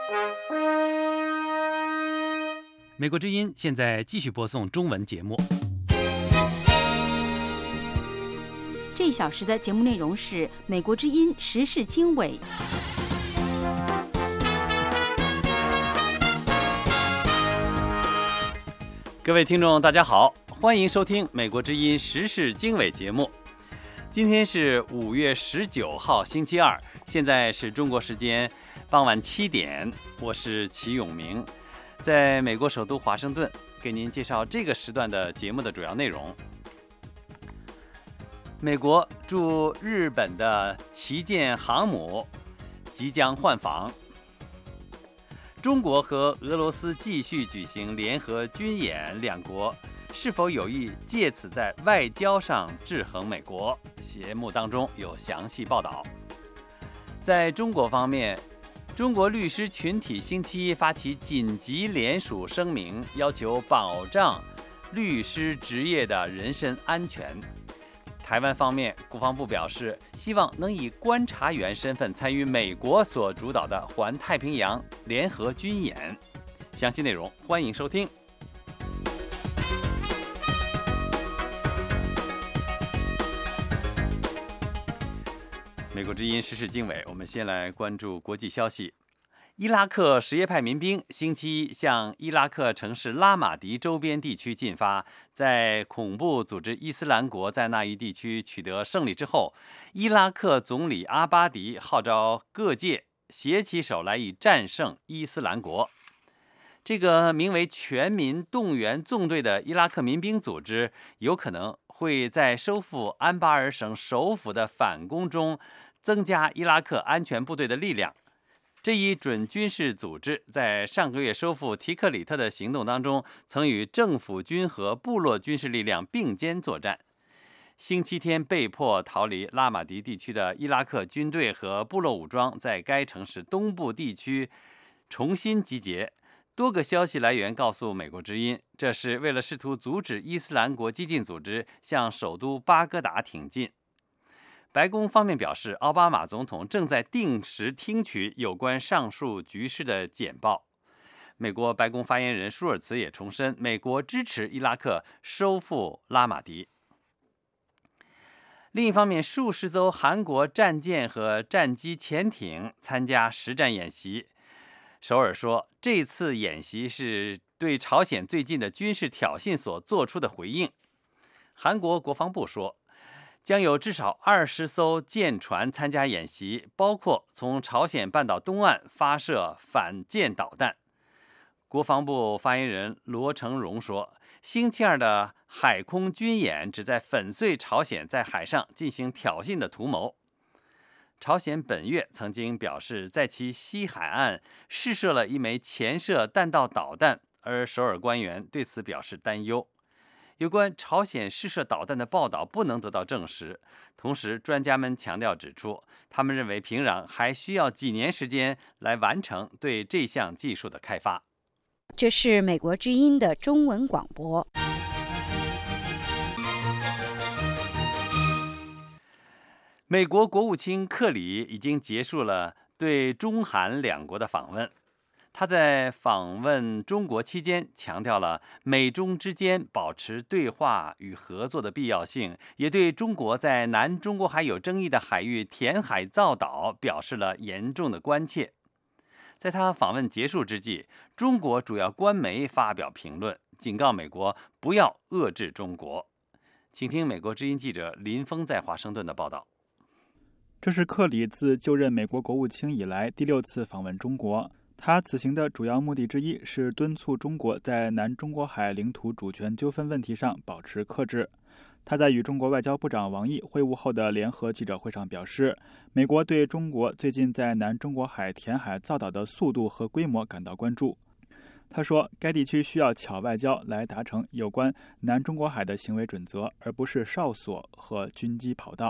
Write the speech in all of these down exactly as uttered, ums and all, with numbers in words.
美国之音现在继续播送中文节目。 这一小时的节目内容是美国之音时事经纬。 各位听众大家好，欢迎收听美国之音时事经纬节目。今天是五月十九号星期二，现在是中国时间傍晚七点，我是齐永明，在美国首都华盛顿给您介绍这个时段的节目的主要内容。美国驻日本的旗舰航母即将换防，中国和俄罗斯继续举行联合军演，两国是否有意借此在外交上制衡美国？节目当中有详细报道。在中国方面，中国律师群体星期一发起紧急联署声明，要求保障律师职业的人身安全。台湾方面，国防部表示希望能以观察员身份参与美国所主导的环太平洋联合军演。详细内容欢迎收听。美国之音时事经纬，我们先来关注国际消息。伊拉克什叶派民兵星期一向伊拉克城市拉玛迪周边地区进发，在恐怖组织伊斯兰国在那一地区取得胜利之后，伊拉克总理阿巴迪号召各界携起手来以战胜伊斯兰国。这个名为全民动员纵队的伊拉克民兵组织有可能会在收复安巴尔省首府的反攻中增加伊拉克安全部队的力量。这一准军事组织在上个月收复提克里特的行动当中，曾与政府军和部落军事力量并肩作战。星期天被迫逃离拉玛迪地区的伊拉克军队和部落武装在该城市东部地区重新集结。多个消息来源告诉美国之音，这是为了试图阻止伊斯兰国激进组织向首都巴格达挺进。白宫方面表示，奥巴马总统正在定时听取有关上述局势的简报。美国白宫发言人舒尔茨也重申，美国支持伊拉克收复拉玛迪。另一方面，数十艘韩国战舰和战机潜艇参加实战演习。首尔说，这次演习是对朝鲜最近的军事挑衅所做出的回应。韩国国防部说，将有至少二十艘舰船参加演习，包括从朝鲜半岛东岸发射反舰导弹。国防部发言人罗成荣说，星期二的海空军演旨在粉碎朝鲜在海上进行挑衅的图谋。朝鲜本月曾经表示，在其西海岸试射了一枚潜射弹道导弹，而首尔官员对此表示担忧。有关朝鲜试射导弹的报道不能得到证实，同时专家们强调指出，他们认为平壤还需要几年时间来完成对这项技术的开发。 这是美国之音的中文广播。 美国国务卿克里已经结束了对中韩两国的访问。他在访问中国期间强调了美中之间保持对话与合作的必要性，也对中国在南中国海有争议的海域填海造岛表示了严重的关切。在他访问结束之际，中国主要官媒发表评论，警告美国不要遏制中国。请听美国之音记者林峰在华盛顿的报道。 这是克里自就任美国国务卿以来第六次访问中国。他此行的主要目的之一是敦促中国在南中国海领土主权纠纷问题上保持克制。他在与中国外交部长王毅会晤后的联合记者会上表示，美国对中国最近在南中国海填海造岛的速度和规模感到关注。他说，该地区需要巧外交来达成有关南中国海的行为准则，而不是哨所和军机跑道。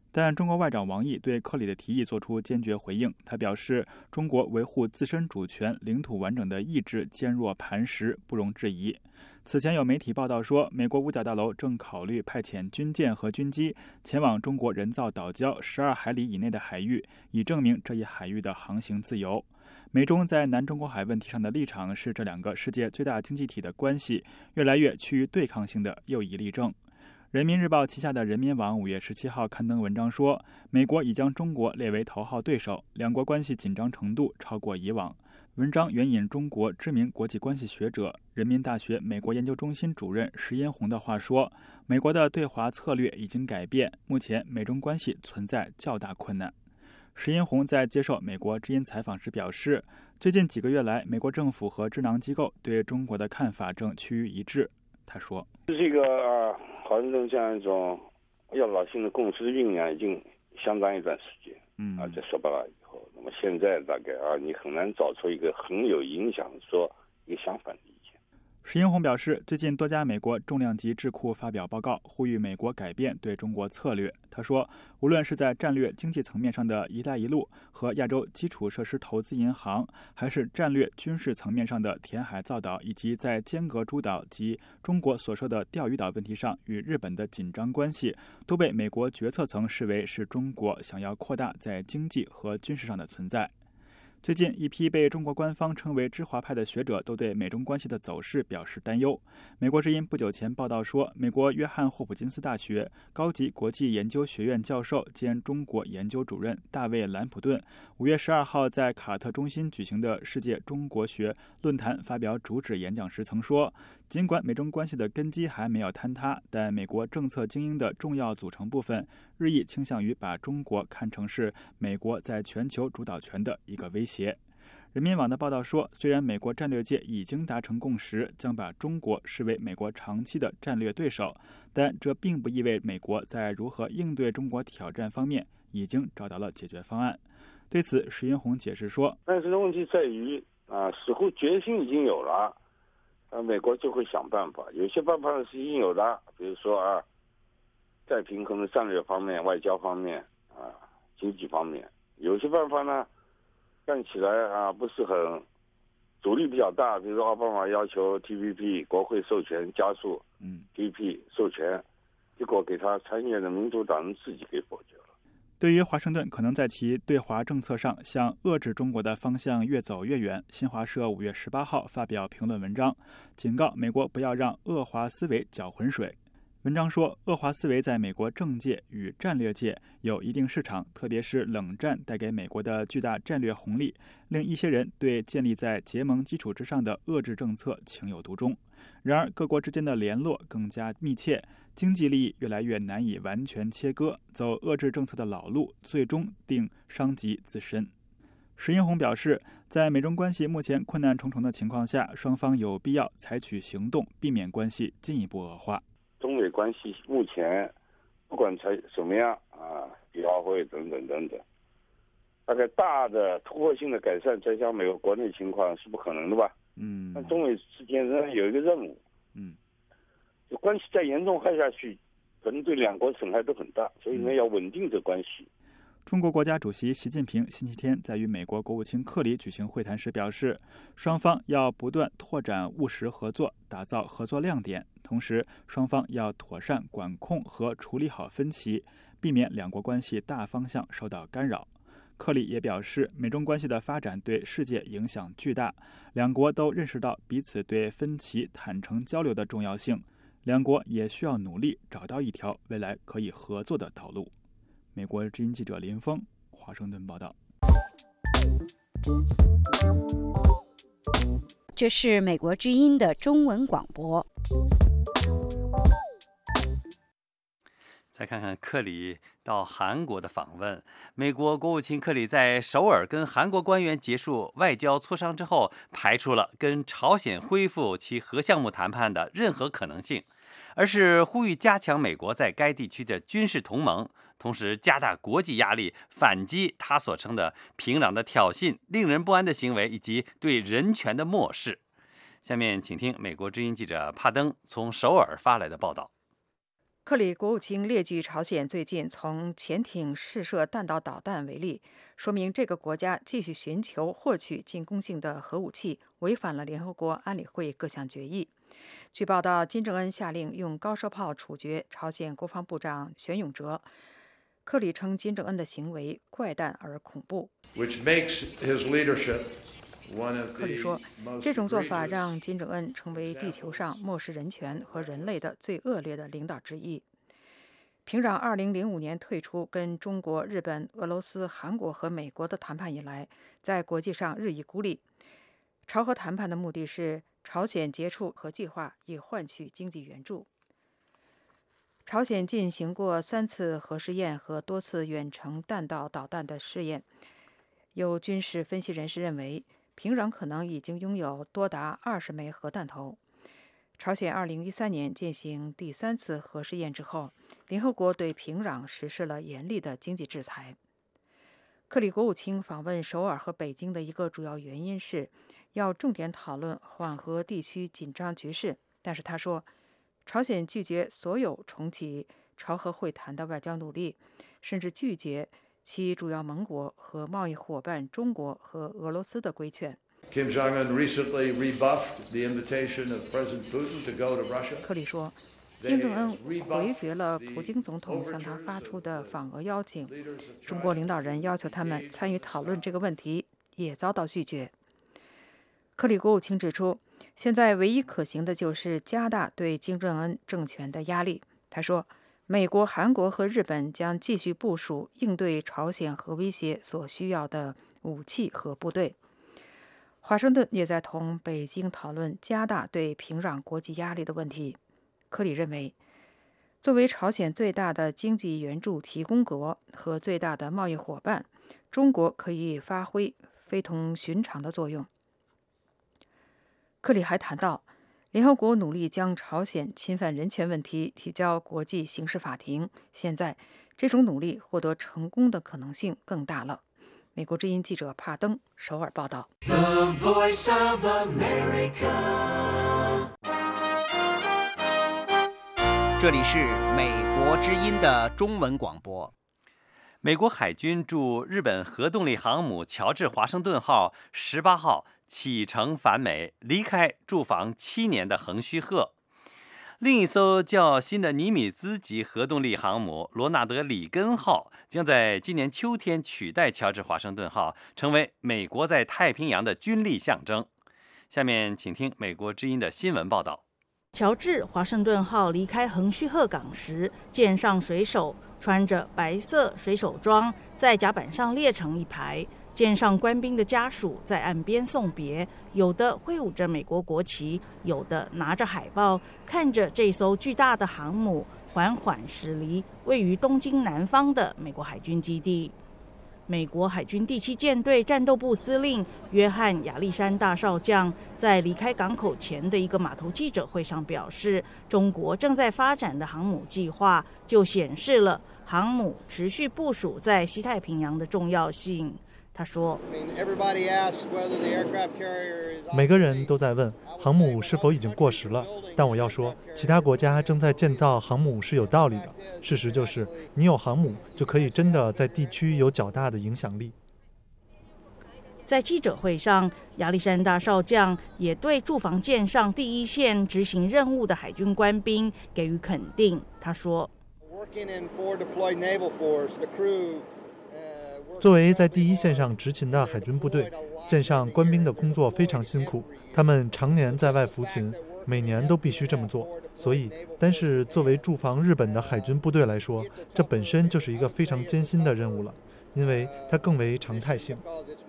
但中国外长王毅对克里的提议作出坚决回应，他表示，中国维护自身主权、领土完整的意志坚若磐石，不容置疑。此前有媒体报道说，美国五角大楼正考虑派遣军舰和军机前往中国人造岛礁十二海里以内的海域，以证明这一海域的航行自由。美中在南中国海问题上的立场是这两个世界最大经济体的关系越来越趋于对抗性的又一例证。人民日报旗下的人民网五月十七号刊登文章说，美国已将中国列为头号对手，两国关系紧张程度超过以往。文章援引中国知名国际关系学者、人民大学美国研究中心主任石英红的话说，美国的对华策略已经改变，目前美中关系存在较大困难。石英红在接受美国之音采访时表示，最近几个月来，美国政府和智囊机构对中国的看法正趋于一致。他说， 这个啊，好像这样一种压倒性的共识的酝酿已经相当一段时间， 嗯啊，在说白了以后，那么现在大概啊，你很难找出一个很有影响说一个相反的意见。 石英红表示，最近多家美国重量级智库发表报告，呼吁美国改变对中国策略。他说，无论是在战略经济层面上的一带一路和亚洲基础设施投资银行，还是战略军事层面上的填海造岛，以及在尖阁诸岛及中国所说的钓鱼岛问题上与日本的紧张关系，都被美国决策层视为是中国想要扩大在经济和军事上的存在。最近，一批被中国官方称为知华派的学者都对美中关系的走势表示担忧。美国之音不久前报道说，美国约翰霍普金斯大学高级国际研究学院教授兼中国研究主任大卫·兰普顿五月十二号在卡特中心举行的世界中国学论坛发表主旨演讲时曾说，尽管美中关系的根基还没有坍塌，但美国政策精英的重要组成部分日益倾向于把中国看成是美国在全球主导权的一个威胁。人民网的报道说，虽然美国战略界已经达成共识，将把中国视为美国长期的战略对手，但这并不意味美国在如何应对中国挑战方面已经找到了解决方案。对此，石英红解释说， 但是问题在于啊，似乎决心已经有了，啊，美国就会想办法。有些办法是已经有的，比如说啊，在平衡的战略方面、外交方面啊、经济方面，有些办法呢，看起来啊不是很阻力比较大，比如说奥巴马要求 T P P 国会授权加速， 嗯 T P P 授权，结果给他参议院的民主党人自己给否决了。 对于华盛顿可能在其对华政策上向遏制中国的方向越走越远，新华社五月十八号发表评论文章，警告美国不要让恶华思维搅浑水。文章说，恶华思维在美国政界与战略界有一定市场，特别是冷战带给美国的巨大战略红利，令一些人对建立在结盟基础之上的遏制政策情有独钟。然而，各国之间的联络更加密切，经济利益越来越难以完全切割，走遏制政策的老路，最终定伤及自身。石英红表示，在美中关系目前困难重重的情况下，双方有必要采取行动，避免关系进一步恶化。 中美关系目前不管采怎么样啊，比奥会等等等等，大概大的突破性的改善，再加美国国内情况是不可能的吧？ 嗯， 但中美之间仍然有一个任务， 嗯， 就关系再严重害下去，可能对两国损害都很大，所以呢，要稳定这关系。 中国国家主席习近平星期天在与美国国务卿克里举行会谈时表示，双方要不断拓展务实合作，打造合作亮点，同时双方要妥善管控和处理好分歧，避免两国关系大方向受到干扰。克里也表示，美中关系的发展对世界影响巨大，两国都认识到彼此对分歧坦诚交流的重要性，两国也需要努力找到一条未来可以合作的道路。美国之音记者林峰，华盛顿报道。 这是美国之音的中文广播。 再看看克里到韩国的访问。美国国务卿克里在首尔跟韩国官员结束外交磋商之后，排除了跟朝鲜恢复其核项目谈判的任何可能性，而是呼吁加强美国在该地区的军事同盟，同时加大国际压力，反击他所称的平壤的挑衅、令人不安的行为以及对人权的漠视。下面请听美国之音记者帕登从首尔发来的报道。 克里国务卿列举朝鲜最近从潜艇试射弹道导弹为例，说明这个国家继续寻求获取进攻性的核武器，违反了联合国安理会各项决议。据报道，金正恩下令用高射炮处决朝鲜国防部长玄永哲。克里称金正恩的行为怪诞而恐怖。克里说，这种做法让金正恩成为地球上漠视人权和人类的最恶劣的领导之一。平壤二零零五年退出跟中国、日本、俄罗斯、韩国和美国的谈判以来，在国际上日益孤立。朝核谈判的目的是朝鲜结束核计划，以换取经济援助。朝鲜进行过三次核试验和多次远程弹道导弹的试验。有军事分析人士认为，平壤可能已经拥有多达二十枚核弹头。朝鲜二零一三年进行第三次核试验之后，联合国对平壤实施了严厉的经济制裁。克里国务卿访问首尔和北京的一个主要原因是要重点讨论缓和地区紧张局势，但是他说，朝鲜拒绝所有重启朝核会谈的外交努力，甚至拒绝其主要盟国和贸易伙伴中国和俄罗斯的规劝。 Kim Jong-un recently rebuffed the invitation of President Putin to go to Russia. 克里说，金正恩回绝了普京总统向他发出的访俄邀请。中国领导人要求他们参与讨论这个问题，也遭到拒绝。克里国务卿指出，现在唯一可行的就是加大对金正恩政权的压力。他说，美国、韩国和日本将继续部署应对朝鲜核威胁所需要的武器和部队。华盛顿也在同北京讨论加大对平壤国际压力的问题。克里认为，作为朝鲜最大的经济援助提供国和最大的贸易伙伴，中国可以发挥非同寻常的作用。克里还谈到，联合国努力将朝鲜侵犯人权问题提交国际刑事法庭，现在这种努力获得成功的可能性更大了。美国之音记者帕登首尔报道。 The Voice of America。 这里是美国之音的中文广播。 美国海军驻日本核动力航母乔治华盛顿号十八号启程返美，离开驻防七年的横须贺。另一艘较新的尼米兹级核动力航母罗纳德里根号将在今年秋天取代乔治华盛顿号，成为美国在太平洋的军力象征。下面请听美国之音的新闻报道。 乔治华盛顿号离开横须贺港时，舰上水手穿着白色水手装，在甲板上列成一排。舰上官兵的家属在岸边送别，有的挥舞着美国国旗，有的拿着海报，看着这艘巨大的航母缓缓驶离位于东京南方的美国海军基地。美国海军第七舰队战斗部司令约翰·亚历山大少将在离开港口前的一个码头记者会上表示，中国正在发展的航母计划就显示了航母持续部署在西太平洋的重要性。他说， 每个人都在问航母是否已经过时了，但我要说，其他国家正在建造航母是有道理的。事实就是，你有航母就可以真的在地区有较大的影响力。 在记者会上，亚历山大少将也对驻防舰上第一线执行任务的海军官兵给予肯定。他说， 作为在第一线上执勤的海军部队，舰上官兵的工作非常辛苦，他们常年在外服勤，每年都必须这么做。所以，单是作为驻防日本的海军部队来说，这本身就是一个非常艰辛的任务了，因为它更为常态性。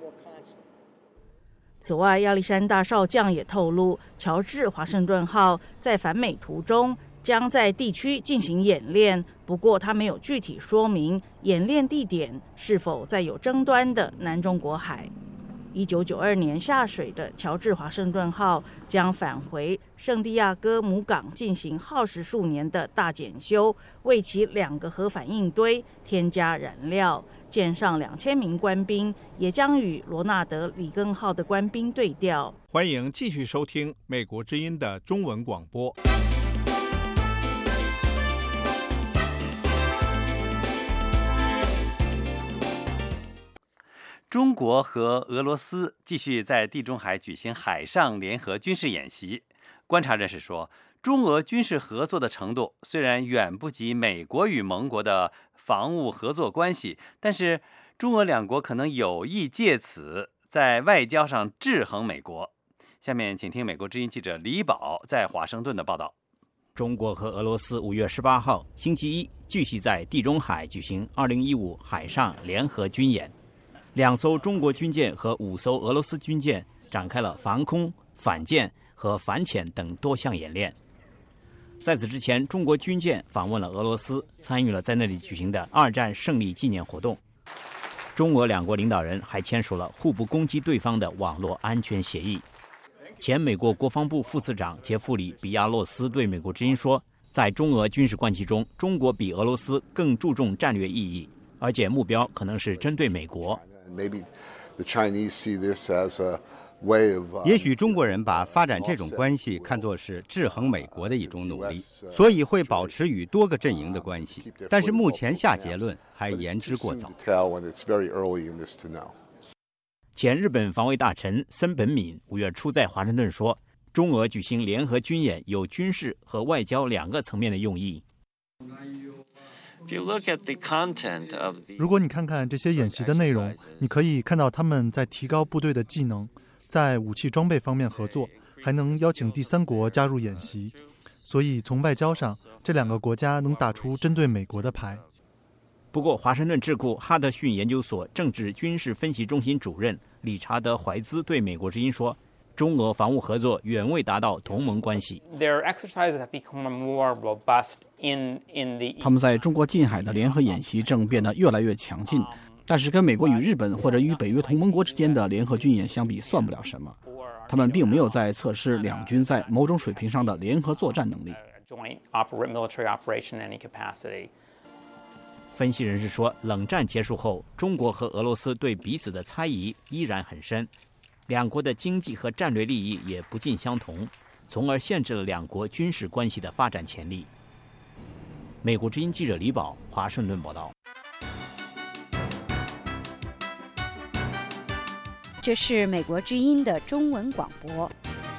此外，亚历山大少将也透露，乔治华盛顿号在返美途中将在地区进行演练，不过他没有具体说明演练地点是否在有争端的南中国海。一九九二年下水的乔治华盛顿号将返回圣地亚哥母港进行耗时数年的大检修，为其两个核反应堆添加燃料。舰上两千名官兵也将与罗纳德里根号的官兵对调。 欢迎继续收听美国之音的中文广播。 中国和俄罗斯继续在地中海举行海上联合军事演习。观察人士说，中俄军事合作的程度虽然远不及美国与盟国的防务合作关系，但是中俄两国可能有意借此在外交上制衡美国。下面请听美国之音记者李宝在华盛顿的报道。 中国和俄罗斯五月十八号星期一继续在地中海举行二零一五海上联合军演，两艘中国军舰和五艘俄罗斯军舰展开了防空、反舰和反潜等多项演练。在此之前，中国军舰访问了俄罗斯，参与了在那里举行的二战胜利纪念活动。中俄两国领导人还签署了互不攻击对方的网络安全协议。前美国国防部副次长杰弗里·比亚洛斯对美国之音说，在中俄军事关系中，中国比俄罗斯更注重战略意义，而且目标可能是针对美国。 也许中国人把发展这种关系看作是制衡美国的一种努力，所以会保持与多个阵营的关系。但是目前下结论还言之过早。 前日本防卫大臣森本敏五月初在华盛顿说，中俄举行联合军演有军事和外交两个层面的用意。 如果你看看这些演习的内容，你可以看到他们在提高部队的技能，在武器装备方面合作，还能邀请第三国加入演习。所以从外交上，这两个国家能打出针对美国的牌。 不过，华盛顿智库哈德逊研究所政治军事分析中心主任理查德·怀兹对美国之音说，中俄防务合作远未达到同盟关系。 他们在中国近海的联合演习正变得越来越强劲，但是跟美国与日本或者与北约同盟国之间的联合军演相比，算不了什么。他们并没有在测试两军在某种水平上的联合作战能力。 分析人士说，冷战结束后，中国和俄罗斯对彼此的猜疑依然很深，两国的经济和战略利益也不尽相同，从而限制了两国军事关系的发展潜力。美国之音记者李宝，华盛顿报道。 这是美国之音的中文广播。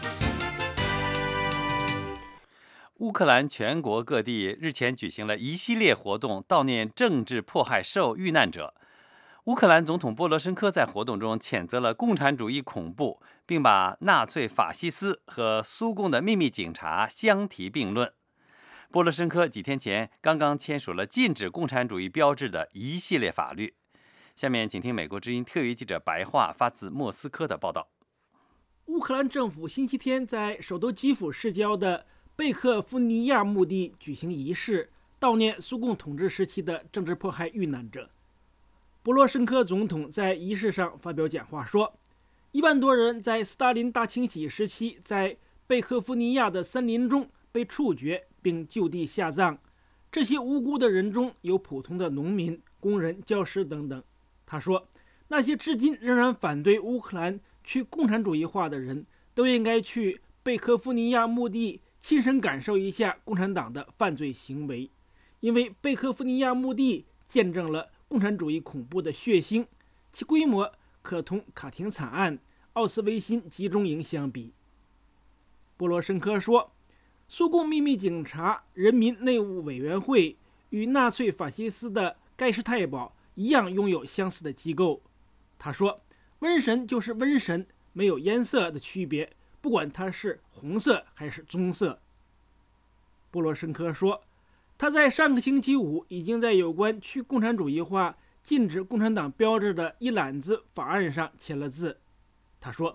乌克兰全国各地日前举行了一系列活动，悼念政治迫害受遇难者。乌克兰总统波罗申科在活动中谴责了共产主义恐怖，并把纳粹法西斯和苏共的秘密警察相提并论。波罗申科几天前刚刚签署了禁止共产主义标志的一系列法律。下面请听美国之音特约记者白桦发自莫斯科的报道。 乌克兰政府星期天在首都基辅市郊的贝克夫尼亚墓地举行仪式，悼念苏共统治时期的政治迫害遇难者。波罗申科总统在仪式上发表讲话说，一万多人在斯大林大清洗时期在贝克夫尼亚的森林中被处决并就地下葬，这些无辜的人中有普通的农民、工人、教师等等。他说，那些至今仍然反对乌克兰去共产主义化的人都应该去贝克夫尼亚墓地亲身感受一下共产党的犯罪行为，因为贝克夫尼亚墓地见证了共产主义恐怖的血腥，其规模可同卡廷惨案、奥斯维辛集中营相比。波罗申科说，苏共秘密警察人民内务委员会与纳粹法西斯的盖世太保一样拥有相似的机构。他说，瘟神就是瘟神，没有颜色的区别，不管它是红色还是棕色。波罗申科说，他在上个星期五已经在有关去共产主义化、禁止共产党标志的一揽子法案上签了字。他说，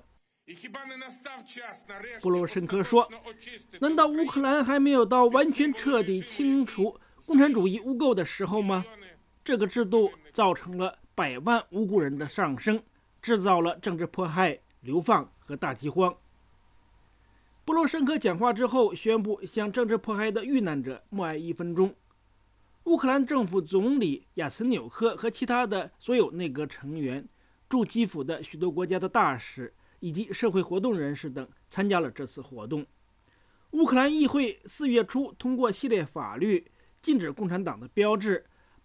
波罗申科说，难道乌克兰还没有到完全彻底清除共产主义污垢的时候吗？这个制度造成了百万无辜人的丧生，制造了政治迫害、流放和大饥荒。波罗申科讲话之后宣布向政治迫害的遇难者默哀一分钟。乌克兰政府总理亚茨纽科和其他的所有内阁成员、驻基辅的许多国家的大使以及社会活动人士等参加了这次活动。乌克兰议会四月初通过系列法律，禁止共产党的标志，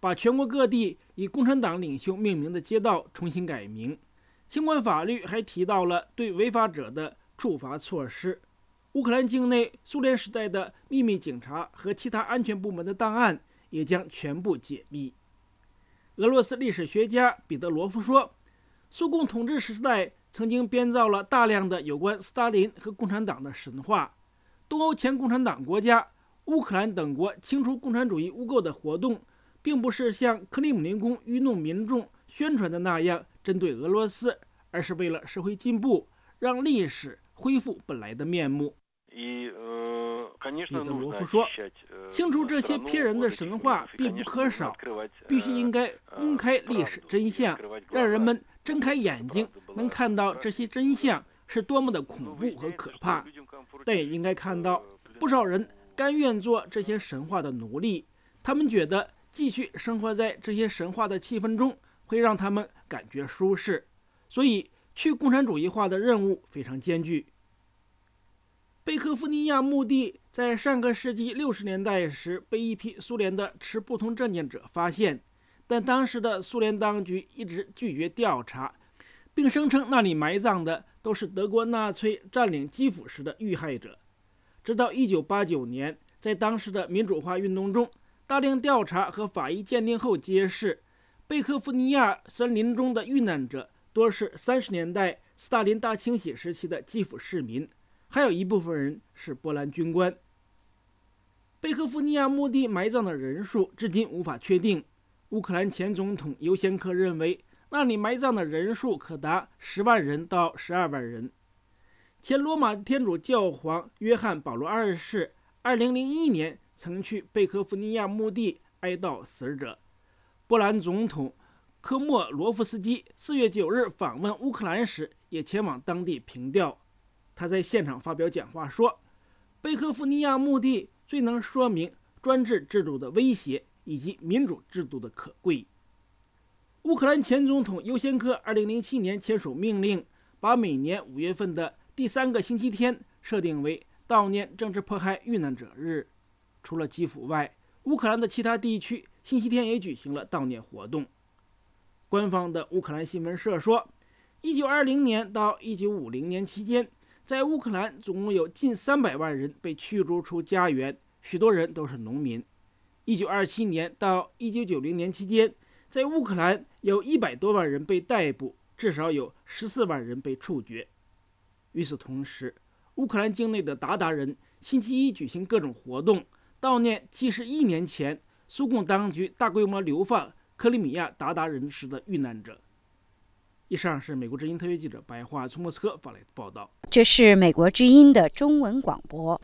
把全国各地以共产党领袖命名的街道重新改名。相关法律还提到了对违法者的处罚措施。乌克兰境内苏联时代的秘密警察和其他安全部门的档案也将全部解密。俄罗斯历史学家彼得罗夫说，苏共统治时代曾经编造了大量的有关斯大林和共产党的神话。东欧前共产党国家乌克兰等国清除共产主义污垢的活动，并不是像克里姆林宫愚弄民众宣传的那样针对俄罗斯，而是为了社会进步，让历史恢复本来的面目。彼得罗夫说，清除这些骗人的神话必不可少，必须应该公开历史真相，让人们睁开眼睛，能看到这些真相是多么的恐怖和可怕。但也应该看到，不少人甘愿做这些神话的奴隶，他们觉得继续生活在这些神话的气氛中会让他们感觉舒适，所以去共产主义化的任务非常艰巨。贝科夫尼亚墓地在上个世纪六十年代时被一批苏联的持不同政见者发现，但当时的苏联当局一直拒绝调查，并声称那里埋葬的都是德国纳粹占领基辅时的遇害者。直到一九八九年，在当时的民主化运动中，大量调查和法医鉴定后揭示，贝科夫尼亚森林中的遇难者多是三十年代斯大林大清洗时期的基辅市民，还有一部分人是波兰军官。贝科夫尼亚墓地埋葬的人数至今无法确定。乌克兰前总统尤先科认为，那里埋葬的人数可达十万人到十二万人。前罗马天主教皇约翰保罗二世二零零一年曾去贝科夫尼亚墓地哀悼死者。波兰总统科莫罗夫斯基四月九日访问乌克兰时，也前往当地凭吊。他在现场发表讲话说，贝科夫尼亚墓地最能说明专制制度的威胁以及民主制度的可贵。乌克兰前总统尤先科二零零七年签署命令，把每年五月份的第三个星期天设定为悼念政治迫害遇难者日。除了基辅外，乌克兰的其他地区星期天也举行了悼念活动。官方的乌克兰新闻社说，一九二零年到一九五零年期间，在乌克兰总共有近三百万人被驱逐出家园，许多人都是农民。一九二七年到一九九零年期间，在乌克兰有一百多万人被逮捕，至少有十四万人被处决。与此同时，乌克兰境内的鞑靼人星期一举行各种活动，悼念七十一年前苏共当局大规模流放克里米亚鞑靼人时的遇难者。以上是美国之音特约记者白桦从莫斯科发来的报道。 这是美国之音的中文广播。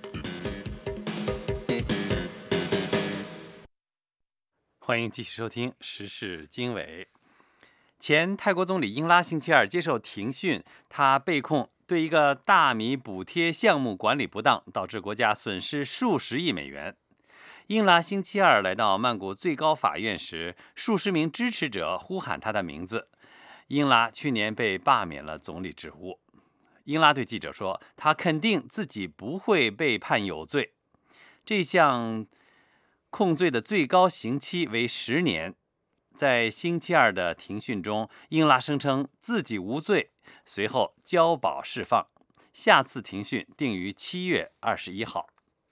欢迎继续收听时事经纬。前泰国总理英拉星期二接受庭讯，他被控对一个大米补贴项目管理不当，导致国家损失数十亿美元。英拉星期二来到曼谷最高法院时，数十名支持者呼喊他的名字。英拉去年被罢免了总理职务。英拉对记者说，他肯定自己不会被判有罪。这项控罪的最高刑期为十年。在星期二的庭讯中，英拉声称自己无罪，随后交保释放。下次庭讯定于七月二十一号。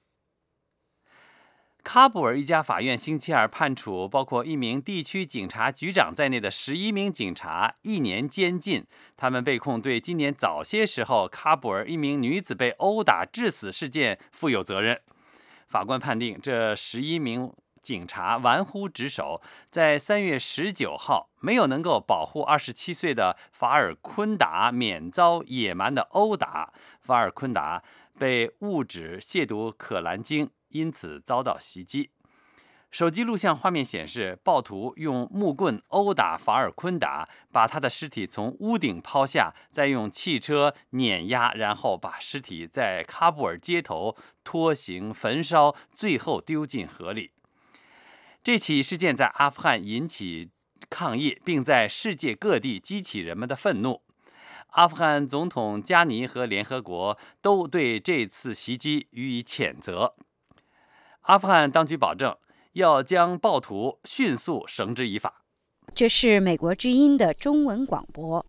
喀布尔一家法院星期二判处包括一名地区警察局长在内的十一名警察一年监禁，他们被控对今年早些时候喀布尔一名女子被殴打致死事件负有责任。法官判定这十一名警察玩忽职守，在三月十九号没有能够保护二十七岁的法尔昆达免遭野蛮的殴打。法尔昆达被误指亵渎可兰经，因此遭到袭击。手机录像画面显示，暴徒用木棍殴打法尔昆达，把他的尸体从屋顶抛下，再用汽车碾压，然后把尸体在喀布尔街头拖行焚烧，最后丢进河里。这起事件在阿富汗引起抗议，并在世界各地激起人们的愤怒。阿富汗总统加尼和联合国都对这次袭击予以谴责。阿富汗当局保证， 要将暴徒迅速绳之以法。 这是美国之音的中文广播。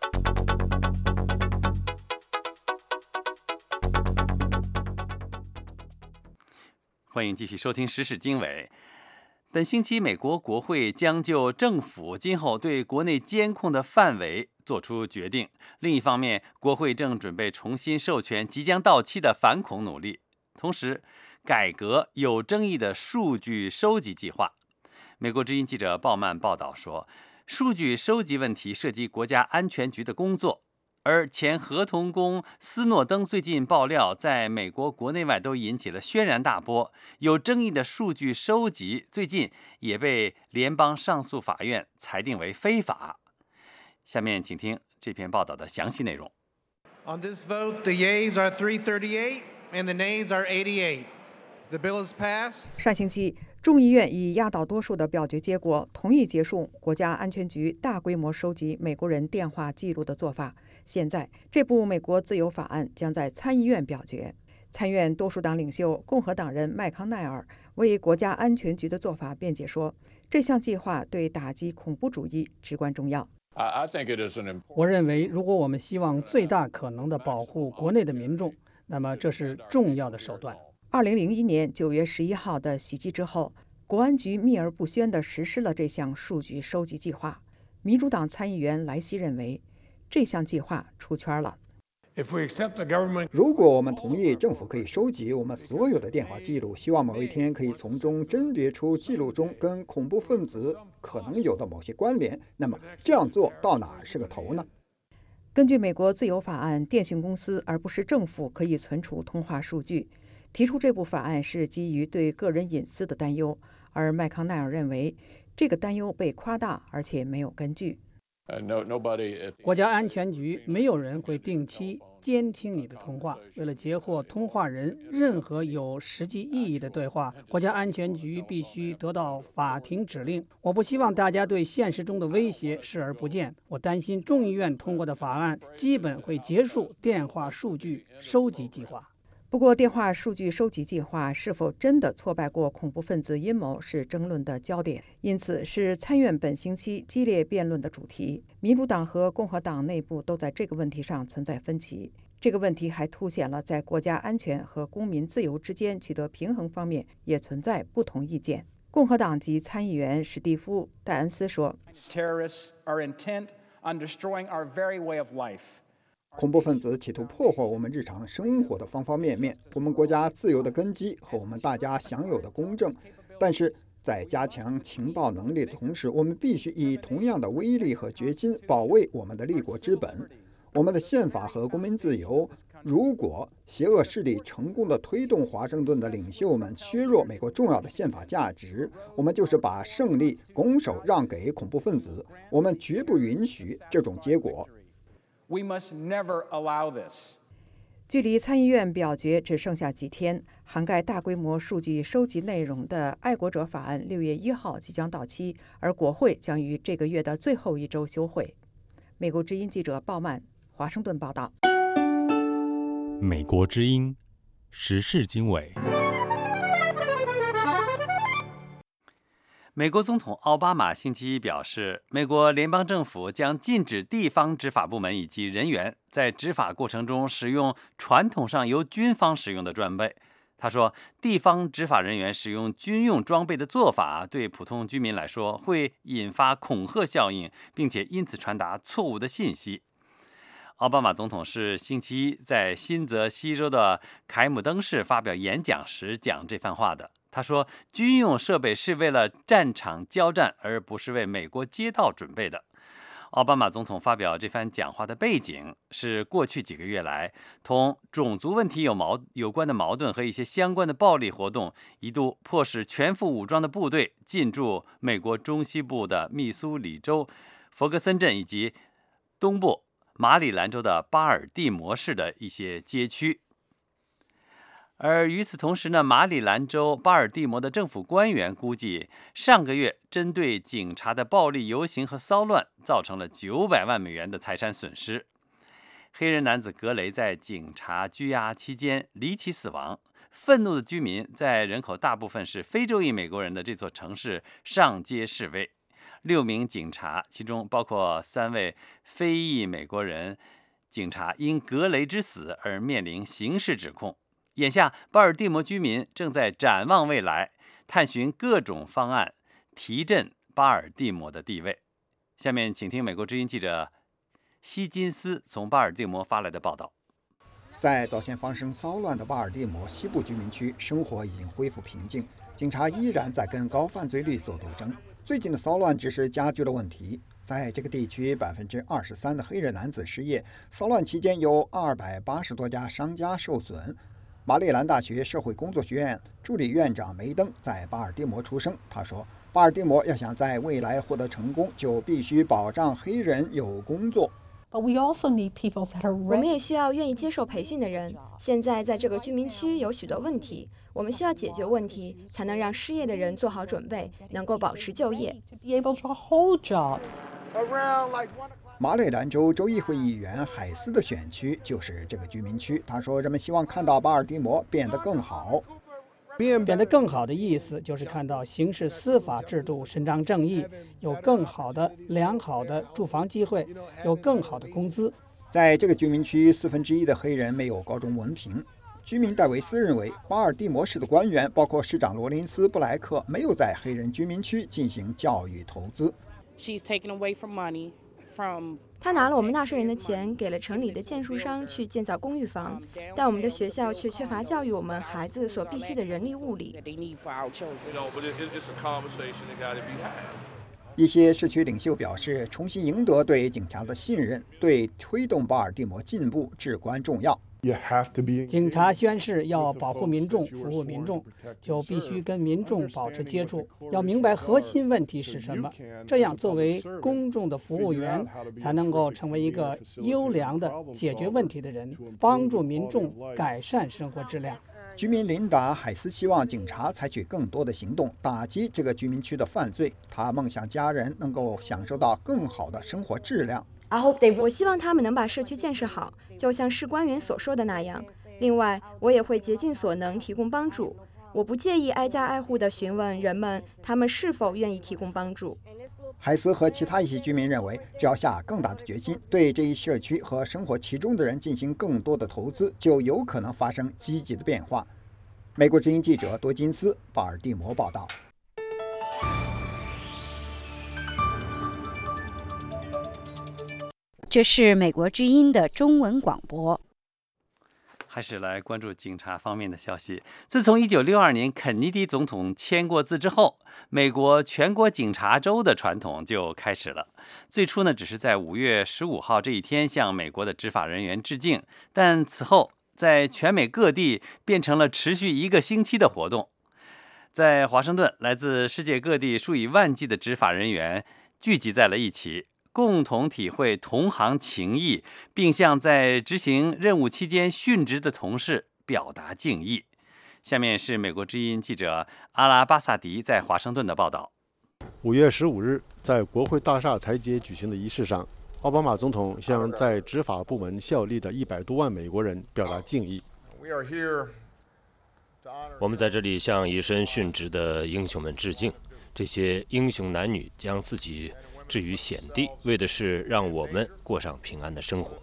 欢迎继续收听时事经纬。本星期，美国国会将就政府今后对国内监控的范围做出决定。另一方面，国会正准备重新授权即将到期的反恐努力，同时改革有争议的数据收集计划。美国之音记者鲍曼报道说，数据收集问题涉及国家安全局的工作。而前合同工斯诺登最近爆料，在美国国内外都引起了轩然大波。有争议的数据收集最近也被联邦上诉法院裁定为非法。下面请听这篇报道的详细内容。 On this vote, the yeas are three thirty-eight and the nays are eighty-eight. The bill is passed. 上星期，众议院以压倒多数的表决结果，同意结束国家安全局大规模收集美国人电话记录的做法。现在，这部美国自由法案将在参议院表决。参院多数党领袖共和党人麦康奈尔为国家安全局的做法辩解说，这项计划对打击恐怖主义至关重要。 我认为，如果我们希望最大可能地保护国内的民众，那么这是重要的手段。 二零零一年九月十一号的袭击之后，国安局秘而不宣地实施了这项数据收集计划。民主党参议员莱西认为，这项计划出圈了。 如果我们同意政府可以收集我们所有的电话记录，希望某一天可以从中甄别出记录中跟恐怖分子可能有的某些关联，那么这样做到哪是个头呢？ 根据美国自由法案，电信公司而不是政府可以存储通话数据。提出这部法案是基于对个人隐私的担忧，而麦康奈尔认为这个担忧被夸大，而且没有根据。 国家安全局没有人会定期监听你的通话。为了截获通话人任何有实际意义的对话，国家安全局必须得到法庭指令。我不希望大家对现实中的威胁视而不见。我担心众议院通过的法案基本会结束电话数据收集计划。 不过，电话数据收集计划是否真的挫败过恐怖分子阴谋是争论的焦点，因此是参院本星期激烈辩论的主题。民主党和共和党内部都在这个问题上存在分歧。这个问题还凸显了在国家安全和公民自由之间取得平衡方面也存在不同意见。共和党籍参议员史蒂夫·戴恩斯说：“ 恐怖分子企图破坏我们日常生活的方方面面，我们国家自由的根基和我们大家享有的公正。但是在加强情报能力的同时，我们必须以同样的威力和决心保卫我们的立国之本，我们的宪法和公民自由。如果邪恶势力成功地推动华盛顿的领袖们削弱美国重要的宪法价值，我们就是把胜利拱手让给恐怖分子。我们绝不允许这种结果。” We must never allow this. 距离参议院表决只剩下几天，涵盖大规模数据收集内容的《爱国者法案》六月一号即将到期，而国会将于这个月的最后一周休会。美国之音记者鲍曼，华盛顿报道。 美国之音时事经纬。 美国总统奥巴马星期一表示，美国联邦政府将禁止地方执法部门以及人员在执法过程中使用传统上由军方使用的装备。他说，地方执法人员使用军用装备的做法对普通居民来说会引发恐吓效应，并且因此传达错误的信息。奥巴马总统是星期一在新泽西州的凯姆登市发表演讲时讲这番话的。他说，军用设备是为了战场交战，而不是为美国街道准备的。奥巴马总统发表这番讲话的背景是过去几个月来同种族问题有矛有关的矛盾和一些相关的暴力活动，一度迫使全副武装的部队进驻美国中西部的密苏里州弗格森镇以及东部马里兰州的巴尔的摩市的一些街区。而与此同时呢，马里兰州巴尔的摩的政府官员估计，上个月针对警察的暴力游行和骚乱造成了九百万美元的财产损失。 黑人男子格雷在警察拘押期间离奇死亡。愤怒的居民在人口大部分是非洲裔美国人的这座城市上街示威。六名警察，其中包括三位非裔美国人警察，因格雷之死而面临刑事指控。眼下，巴尔的摩居民正在展望未来，探寻各种方案，提振巴尔的摩的地位。下面请听美国之音记者希金斯从巴尔的摩发来的报道。 在早前发生骚乱的巴尔的摩西部居民区，生活已经恢复平静，警察依然在跟高犯罪率做斗争。最近的骚乱只是加剧了问题。在这个地区，百分之二十三的黑人男子失业。骚乱期间，有二百八十多家商家受损。马里兰大学社会工作学院助理院长梅登在巴尔的摩出生。他说，巴尔的摩要想在未来获得成功，就必须保障黑人有工作。 我们也需要愿意接受培训的人。现在在这个居民区有许多问题，我们需要解决问题，才能让失业的人做好准备，能够保持就业。 马里兰州州议会议员海斯的选区就是这个居民区。他说，人们希望看到巴尔的摩变得更好。 变得更好的意思就是看到刑事司法制度伸张正义，有更好的良好的住房机会，有更好的工资。 在这个居民区，四分之一的黑人没有高中文凭。居民戴维斯认为，巴尔的摩市的官员，包括市长罗林斯·布莱克，没有在黑人居民区进行教育投资。 他拿了我们纳税人的钱，给了城里的建筑商去建造公寓房，但我们的学校却缺乏教育我们孩子所必需的人力物力。 一些社区领袖表示，重新赢得对警察的信任，对推动巴尔的摩进步至关重要。 警察宣誓要保护民众、服务民众，就必须跟民众保持接触，要明白核心问题是什么。这样，作为公众的服务员，才能够成为一个优良的解决问题的人，帮助民众改善生活质量。 居民琳达·海斯希望警察采取更多的行动，打击这个居民区的犯罪。他梦想家人能够享受到更好的生活质量。 我希望他们能把社区建设好，就像市官员所说的那样。另外，我也会竭尽所能提供帮助。我不介意挨家挨户地询问人们他们是否愿意提供帮助。 海斯和其他一些居民认为，只要下更大的决心，对这一社区和生活其中的人进行更多的投资，就有可能发生积极的变化。美国之音记者多金斯，巴尔的摩报道。 这是美国之音的中文广播。 还是来关注警察方面的消息。自从一九六二年肯尼迪总统签过字之后，美国全国警察周的传统就开始了。最初呢，只是在五月十五号这一天向美国的执法人员致敬，但此后在全美各地变成了持续一个星期的活动。在华盛顿，来自世界各地数以万计的执法人员聚集在了一起，共同体会同行情谊，并向在执行任务期间殉职的同事表达敬意。下面是美国之音记者阿拉巴萨迪在华盛顿的报道。 五月十五日，在国会大厦台阶举行的仪式上，奥巴马总统向在执法部门效力的一百多万美国人表达敬意。 我们在这里向以身殉职的英雄们致敬。这些英雄男女将自己置于险地，为的是让我们过上平安的生活。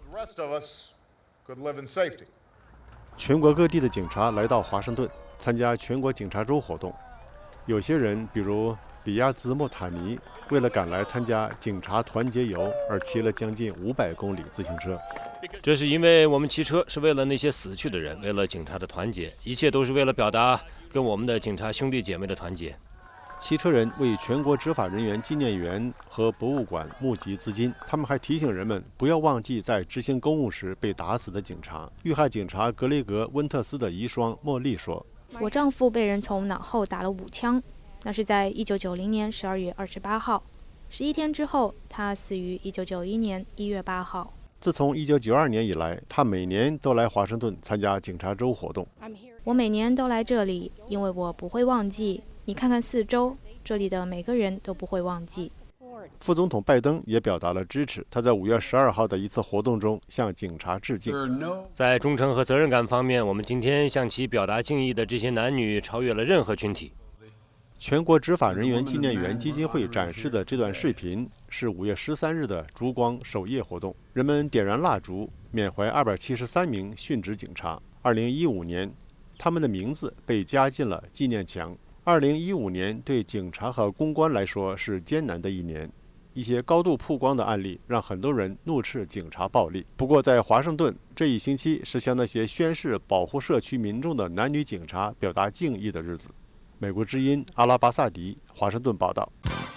全国各地的警察来到华盛顿参加全国警察周活动。有些人，比如比亚兹·莫塔尼，为了赶来参加警察团结游而骑了将近五百公里自行车。 这是因为我们骑车是为了那些死去的人，为了警察的团结，一切都是为了表达跟我们的警察兄弟姐妹的团结。 汽车人为全国执法人员纪念园和博物馆募集资金，他们还提醒人们不要忘记在执行公务时被打死的警察。遇害警察格雷格·温特斯的遗孀茉莉说：“ 我丈夫被人从脑后打了五枪，那是在一九九零年十二月二十八号。十一天之后，他死于一九九一年一月八号。” 自从一九九二年以来，他每年都来华盛顿参加警察周活动。 我每年都来这里，因为我不会忘记。你看看四周，这里的每个人都不会忘记。 副总统拜登也表达了支持，他在五月十二号的一次活动中向警察致敬。 在忠诚和责任感方面，我们今天向其表达敬意的这些男女超越了任何群体。 全国执法人员纪念园基金会展示的这段视频是五月十三日的烛光守夜活动，人们点燃蜡烛，缅怀二百七十三名殉职警察。二零一五年，他们的名字被加进了纪念墙。二零一五年对警察和公关来说是艰难的一年，一些高度曝光的案例让很多人怒斥警察暴力。不过，在华盛顿，这一星期是向那些宣誓保护社区民众的男女警察表达敬意的日子。美国之音阿拉巴萨迪，华盛顿报道。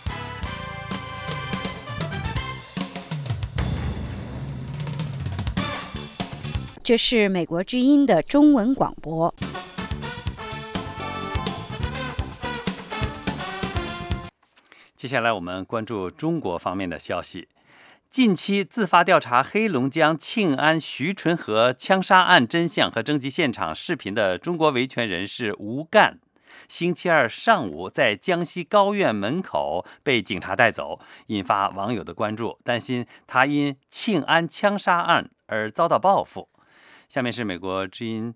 这是美国之音的中文广播。 接下来我们关注中国方面的消息。近期自发调查黑龙江庆安徐纯河枪杀案真相和征集现场视频的中国维权人士吴干，星期二上午在江西高院门口被警察带走，引发网友的关注，担心他因庆安枪杀案而遭到报复。下面是美国之音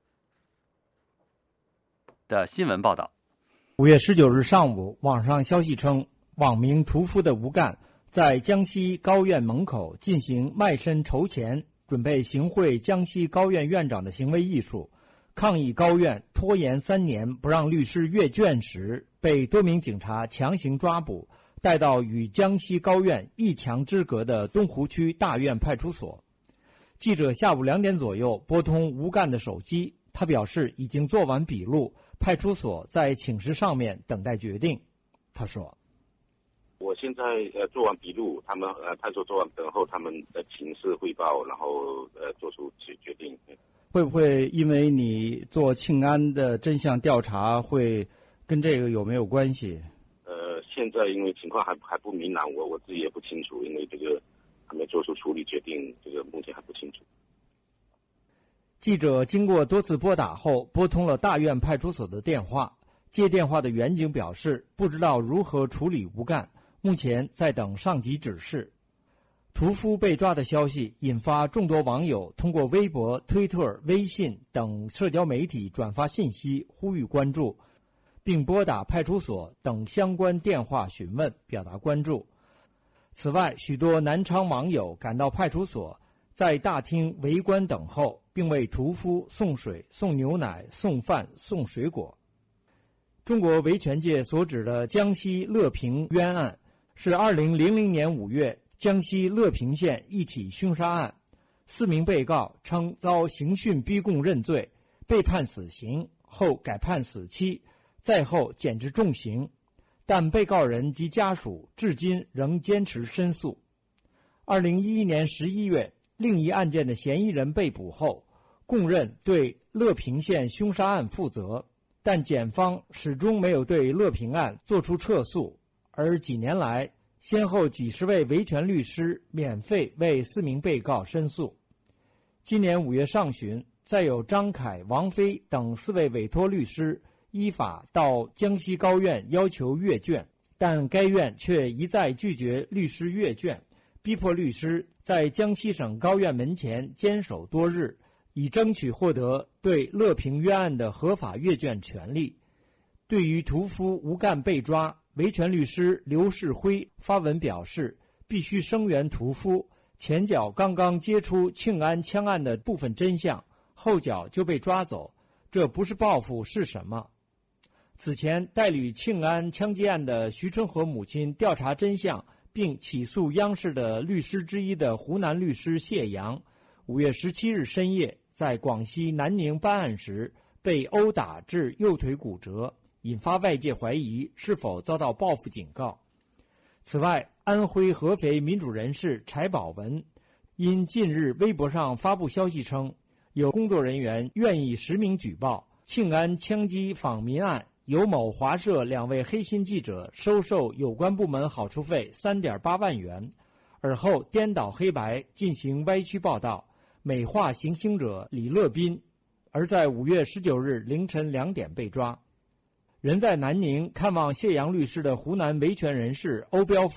的新闻报道。 五月十九日上午，网上消息称，网名屠夫的吴干在江西高院门口进行卖身筹钱，准备行贿江西高院院长的行为艺术，抗议高院拖延三年不让律师阅卷时，被多名警察强行抓捕，带到与江西高院一墙之隔的东湖区大院派出所。记者下午两点左右拨通吴干的手机，他表示已经做完笔录，派出所在请示上面等待决定。他说：“ 我现在呃做完笔录，他们呃派出所做完，等候他们的请示汇报，然后呃做出决决定。” 会不会因为你做庆安的真相调查，会跟这个有没有关系？ 呃，现在因为情况还还不明朗，我我自己也不清楚，因为这个还没做出处理决定，这个目前还不清楚。 记者经过多次拨打后，拨通了大院派出所的电话。接电话的员警表示，不知道如何处理吴干，目前在等上级指示。屠夫被抓的消息引发众多网友通过微博、推特、微信等社交媒体转发信息，呼吁关注，并拨打派出所等相关电话询问，表达关注。此外，许多南昌网友赶到派出所，在大厅围观等候，并为屠夫送水、送牛奶、送饭、送水果。中国维权界所指的江西乐平冤案，是二零零零年五月江西乐平县一起凶杀案，四名被告称遭刑讯逼供认罪，被判死刑，后改判死期，再后减至重刑，但被告人及家属至今仍坚持申诉。二零一一年十一月，另一案件的嫌疑人被捕后，供认对乐平县凶杀案负责，但检方始终没有对乐平案作出撤诉，而几年来，先后几十位维权律师免费为四名被告申诉。今年五月上旬，再有张凯、王飞等四位委托律师依法到江西高院要求阅卷，但该院却一再拒绝律师阅卷，逼迫律师在江西省高院门前坚守多日，以争取获得对乐平冤案的合法阅卷权利。对于屠夫吴干被抓，维权律师刘世辉发文表示，必须声援屠夫，前脚刚刚揭出庆安枪案的部分真相，后脚就被抓走，这不是报复是什么？此前代理庆安枪击案的徐春和母亲调查真相并起诉央视的律师之一的湖南律师谢阳，五月十七日深夜在广西南宁办案时被殴打致右腿骨折，引发外界怀疑是否遭到报复警告。此外，安徽合肥民主人士柴宝文因近日微博上发布消息称，有工作人员愿意实名举报庆安枪击访民案，由某华社两位黑心记者收受有关部门好处费 三点八万元，而后颠倒黑白进行歪曲报道，美化行凶者李乐斌，而在五月十九日凌晨两点被抓。人在南宁看望谢阳律师的湖南维权人士欧标峰，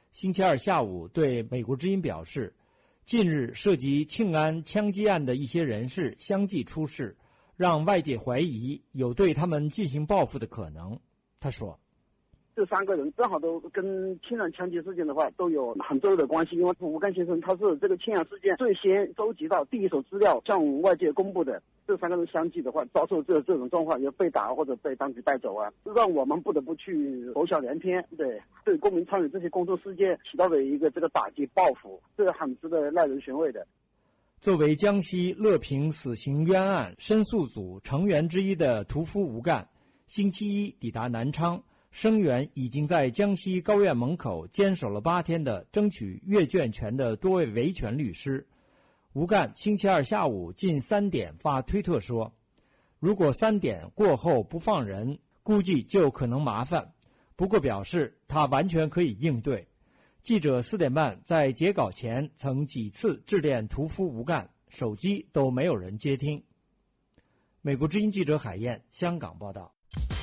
星期二下午对美国之音表示，近日涉及庆安枪击案的一些人士相继出事，让外界怀疑有对他们进行报复的可能。他说， 这三个人正好都跟庆安枪击事件的话都有很重要的关系，因为吴干先生他是这个庆安事件最先收集到第一手资料向外界公布的。这三个人相继的话遭受这这种状况，也被打或者被当局带走啊，让我们不得不去狗笑连天。对对，公民参与这些公众事件起到的一个这个打击报复，这个很值得耐人寻味的。 作为江西乐平死刑冤案申诉组成员之一的屠夫吴干，星期一抵达南昌，声援已经在江西高院门口坚守了八天的争取阅卷权的多位维权律师。吴干星期二下午近三点发推特说，如果三点过后不放人，估计就可能麻烦，不过表示他完全可以应对。记者四点半在截稿前曾几次致电屠夫吴干，手机都没有人接听。美国之音记者海燕，香港报道。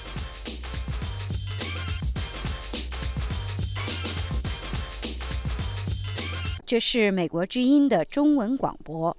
这是美国之音的中文广播。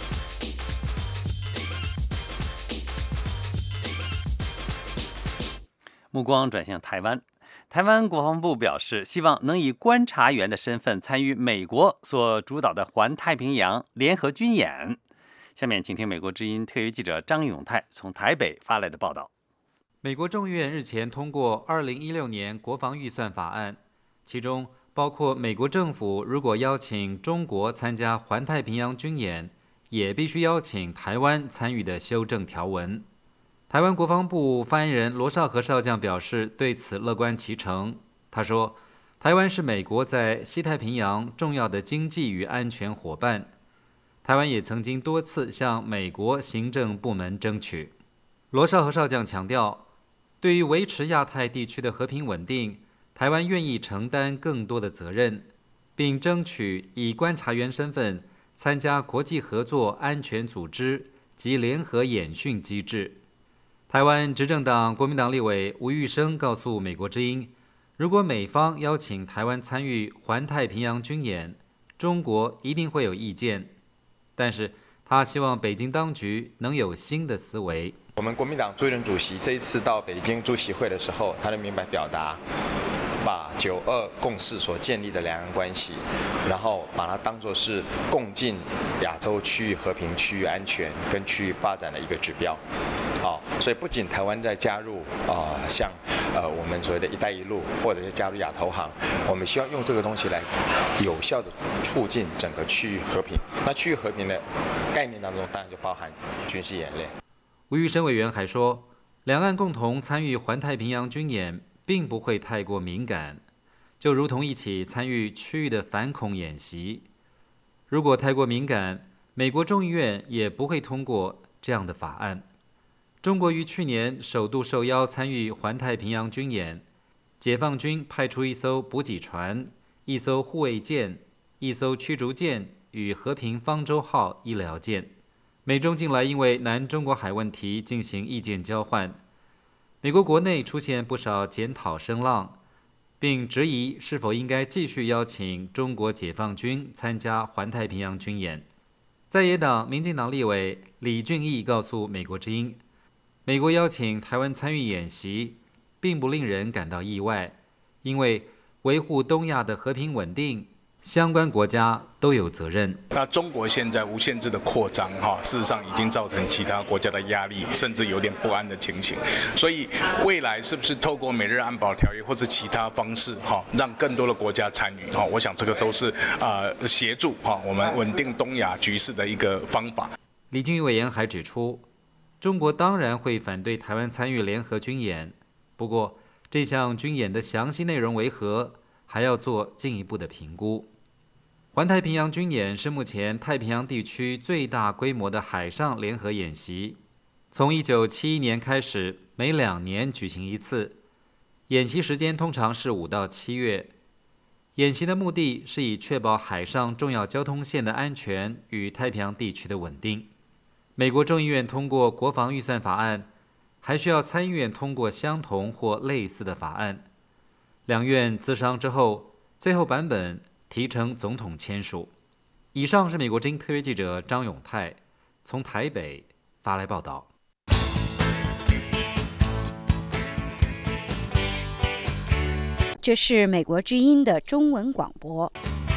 目光转向台湾，台湾国防部表示，希望能以观察员的身份参与美国所主导的环太平洋联合军演。下面请听美国之音特约记者张永泰从台北发来的报道。 美国众议院日前通过二零一六年国防预算法案，其中包括美国政府如果邀请中国参加环太平洋军演，也必须邀请台湾参与的修正条文。台湾国防部发言人罗绍和少将表示对此乐观其成。他说，台湾是美国在西太平洋重要的经济与安全伙伴，台湾也曾经多次向美国行政部门争取。罗绍和少将强调，对于维持亚太地区的和平稳定，台湾愿意承担更多的责任，并争取以观察员身份参加国际合作安全组织及联合演训机制。台湾执政党国民党立委吴玉生告诉美国之音，如果美方邀请台湾参与环太平洋军演，中国一定会有意见，但是他希望北京当局能有新的思维。 我们国民党朱立伦主席这一次到北京出席会的时候，他的明白表达，把九二共识所建立的两岸关系，然后把它当作是共进亚洲区域和平、区域安全跟区域发展的一个指标。好、哦，所以不仅台湾在加入啊、呃，像呃我们所谓的一带一路，或者是加入亚投行，我们希望用这个东西来有效的促进整个区域和平。那区域和平的概念当中，当然就包含军事演练。 吴玉生委员还说，两岸共同参与环太平洋军演并不会太过敏感，就如同一起参与区域的反恐演习。如果太过敏感，美国众议院也不会通过这样的法案。中国于去年首度受邀参与环太平洋军演，解放军派出一艘补给船、一艘护卫舰、一艘驱逐舰与和平方舟号医疗舰。美中近来因为南中国海问题进行意见交换，美国国内出现不少检讨声浪，并质疑是否应该继续邀请中国解放军参加环太平洋军演。在野党民进党立委李俊毅告诉美国之音，美国邀请台湾参与演习并不令人感到意外，因为维护东亚的和平稳定，相关国家都有责任。 那中国现在无限制的扩张，哈，事实上已经造成其他国家的压力，甚至有点不安的情形。所以未来是不是透过美日安保条约或是其他方式，哈，让更多的国家参与，哈，我想这个都是呃协助哈我们稳定东亚局势的一个方法。 李俊毅委员还指出，中国当然会反对台湾参与联合军演，不过这项军演的详细内容为何，还要做进一步的评估。环太平洋军演是目前太平洋地区最大规模的海上联合演习，从一九七一年开始，每两年举行一次，演习时间通常是五到七月。演习的目的是以确保海上重要交通线的安全与太平洋地区的稳定。美国众议院通过国防预算法案，还需要参议院通过相同或类似的法案。两院咨商之后， 最后版本提呈总统签署。以上是美国之音特约记者张永泰从台北发来报道。 这是美国之音的中文广播。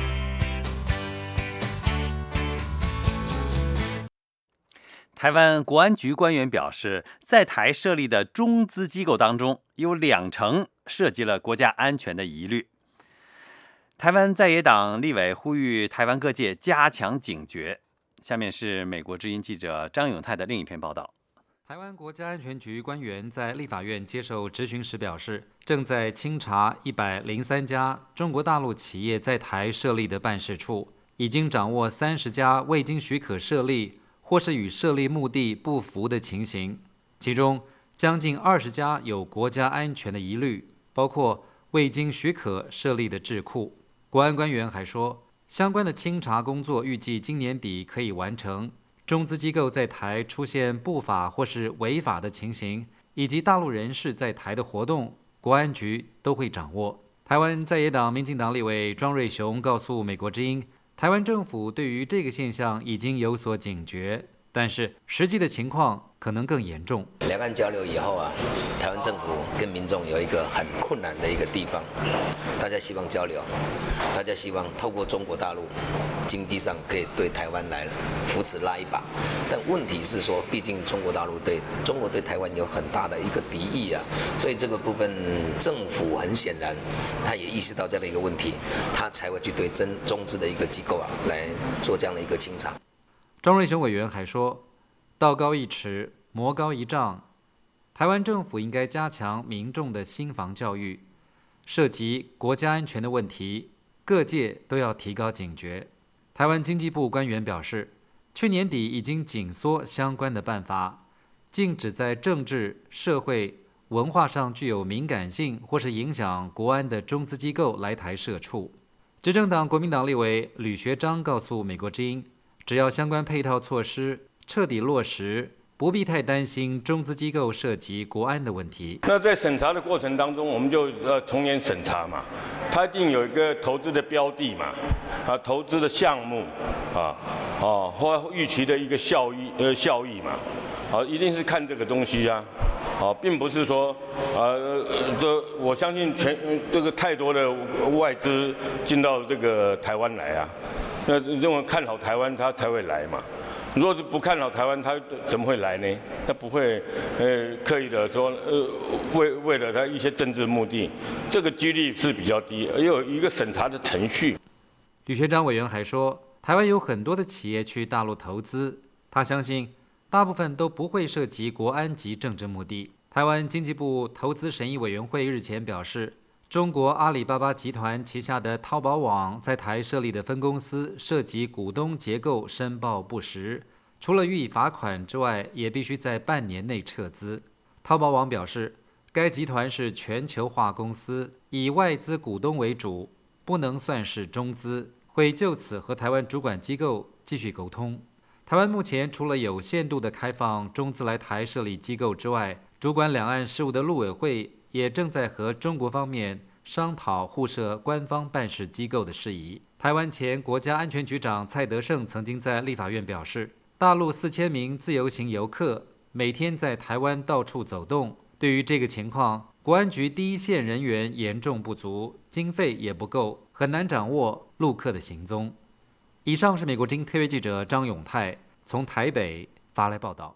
台湾国安局官员表示，在台设立的中资机构当中，有两成涉及了国家安全的疑虑。台湾在野党立委呼吁台湾各界加强警觉。下面是美国之音记者张永泰的另一篇报道。 台湾国家安全局官员在立法院接受质询时表示，正在清查一百零三家中国大陆企业在台设立的办事处，已经掌握三十家未经许可设立或是与设立目的不符的情形，其中将近二十家有国家安全的疑虑，包括未经许可设立的智库。国安官员还说，相关的清查工作预计今年底可以完成。中资机构在台出现不法或是违法的情形，以及大陆人士在台的活动，国安局都会掌握。台湾在野党民进党立委庄瑞雄告诉美国之音，台湾政府对于这个现象已经有所警觉，但是实际的情况可能更严重。 两岸交流以后啊，台湾政府跟民众有一个很困难的一个地方，大家希望交流，大家希望透过中国大陆经济上可以对台湾来扶持拉一把，但问题是说，毕竟中国大陆对中国对台湾有很大的一个敌意啊，所以这个部分政府很显然他也意识到这样的一个问题，他才会去对真中资的一个机构啊来做这样的一个清查。 庄瑞雄委员还说，道高一尺，魔高一丈，台湾政府应该加强民众的心防教育，涉及国家安全的问题，各界都要提高警觉。台湾经济部官员表示，去年底已经紧缩相关的办法，禁止在政治、社会、文化上具有敏感性或是影响国安的中资机构来台设处。执政党国民党立委吕学章告诉美国之音，只要相关配套措施彻底落实，不必太担心中资机构涉及国安的问题。 那在审查的过程当中，我们就呃从严审查嘛，它一定有一个投资的标的嘛，啊，投资的项目啊，哦，或预期的一个效益呃效益嘛，啊，一定是看这个东西啊，啊，并不是说呃这我相信全这个太多的外资进到这个台湾来啊，那认为看好台湾，他才会来嘛。如果是不看好台湾，他怎么会来呢？他不会，呃，刻意的说，呃，为为了他一些政治目的，这个几率是比较低，而有一个审查的程序。 吕学章委员还说，台湾有很多的企业去大陆投资，他相信大部分都不会涉及国安及政治目的。台湾经济部投资审议委员会日前表示，中国阿里巴巴集团旗下的淘宝网在台设立的分公司涉及股东结构申报不实，除了予以罚款之外，也必须在半年内撤资。淘宝网表示，该集团是全球化公司，以外资股东为主，不能算是中资，会就此和台湾主管机构继续沟通。台湾目前除了有限度的开放中资来台设立机构之外，主管两岸事务的陆委会也正在和中国方面商讨互设官方办事机构的事宜。台湾前国家安全局长蔡德胜曾经在立法院表示，大陆四千名自由行游客每天在台湾到处走动，对于这个情况，国安局第一线人员严重不足，经费也不够，很难掌握陆客的行踪。以上是美国之音特约记者张永泰从台北发来报道。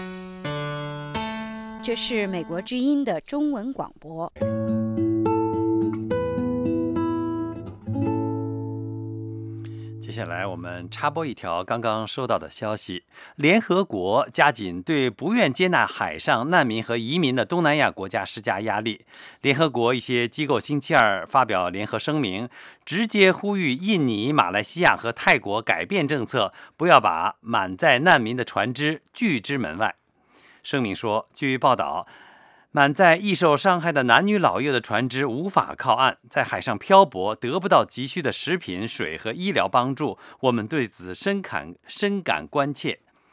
这是美国之音的中文广播。 接下来我们插播一条刚刚收到的消息，联合国加紧对不愿接纳海上难民和移民的东南亚国家施加压力。联合国一些机构星期二发表联合声明，直接呼吁印尼、马来西亚和泰国改变政策，不要把满载难民的船只拒之门外。声明说，据报道，满载易受伤害的男女老幼的船只无法靠岸，在海上漂泊，得不到急需的食品、水和医疗帮助，我们对此深感深感关切。